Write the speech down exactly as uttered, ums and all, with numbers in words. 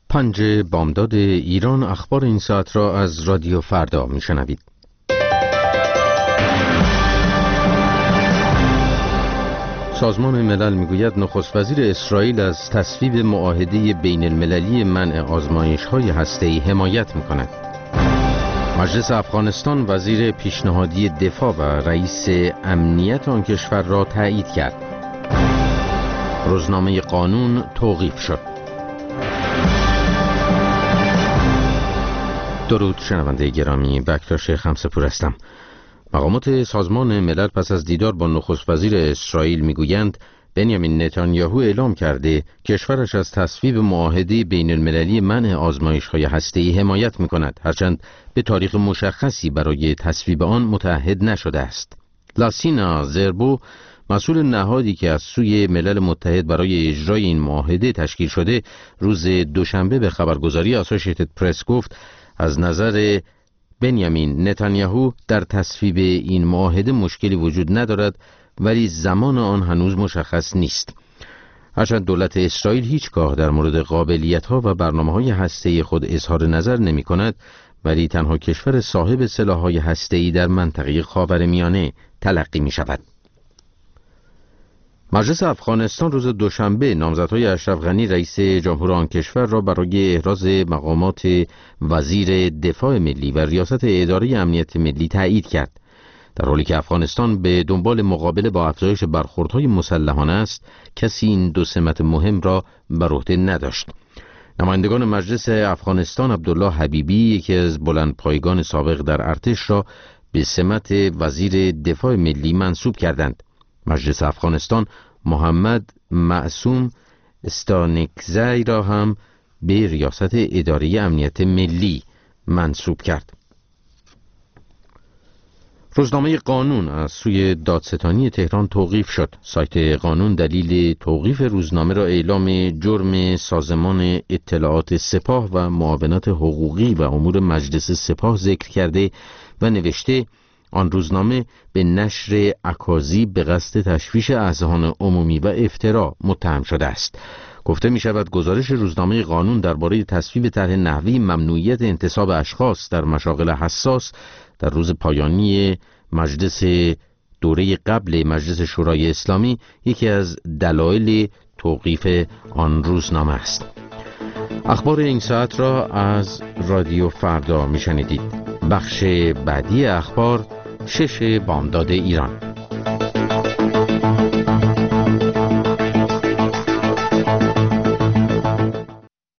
پنج بامداد ایران، اخبار این ساعت را از رادیو فردا میشنوید. سازمان ملل میگوید نخست وزیر اسرائیل از تصویب معاهده بین المللی منع آزمایش‌های هسته‌ای حمایت می‌کند. مجلس افغانستان وزیر پیشنهادی دفاع و رئیس امنیت آن کشور را تایید کرد. روزنامه قانون توقیف شد. درود شنونده گرامی، بکتاش خمسه‌پور هستم. مقامات سازمان ملل پس از دیدار با نخست وزیر اسرائیل میگویند بنیامین نتانیاهو اعلام کرده کشورش از تصویب معاهده بین المللی منع آزمایش‌های هسته‌ای حمایت می‌کند، هرچند به تاریخ مشخصی برای تصویب آن متعهد نشده است. لاسینا زربو، مسئول نهادی که از سوی ملل متحد برای اجرای این معاهده تشکیل شده، روز دوشنبه به خبرگزاری آسوشیتد پرس گفت از نظر بنیامین نتانیاهو در تصویب این معاهده مشکلی وجود ندارد، ولی زمان آن هنوز مشخص نیست. هرچند دولت اسرائیل هیچگاه در مورد قابلیت‌ها و برنامه‌های هسته‌ای خود اظهار نظر نمی‌کند، ولی تنها کشور صاحب سلاح‌های هسته‌ای در منطقه خاورمیانه تلقی می‌شود. مجلس افغانستان روز دوشنبه نامزدهای اشرف غنی رئیس جمهور آن کشور را برای احراز مقامات وزیر دفاع ملی و ریاست اداره امنیت ملی تایید کرد. در حالی که افغانستان به دنبال مقابله با افزایش برخوردهای مسلحانه است، کسی این دو سمت مهم را بر عهده نداشت. نمایندگان مجلس افغانستان عبدالله حبیبی، یکی از بلندپایگان سابق در ارتش، را به سمت وزیر دفاع ملی منصوب کردند. مجلس افغانستان محمد معصوم استانکزی را هم به ریاست اداره امنیت ملی منصوب کرد. روزنامه قانون از سوی دادستانی تهران توقیف شد. سایت قانون دلیل توقیف روزنامه را اعلام جرم سازمان اطلاعات سپاه و معاونت حقوقی و امور مجلس سپاه ذکر کرده و نوشته آن روزنامه به نشر اکاذیب به قصد تشویش اذهان عمومی و افترا متهم شده است. گفته می شود گزارش روزنامه قانون درباره تصویب طرح نحوی ممنوعیت انتصاب اشخاص در مشاغل حساس در روز پایانی مجلس دوره قبل مجلس شورای اسلامی یکی از دلایل توقیف آن روزنامه است. اخبار این ساعت را از رادیو فردا می شنیدید. بخش بعدی اخبار شش بامداد ایران.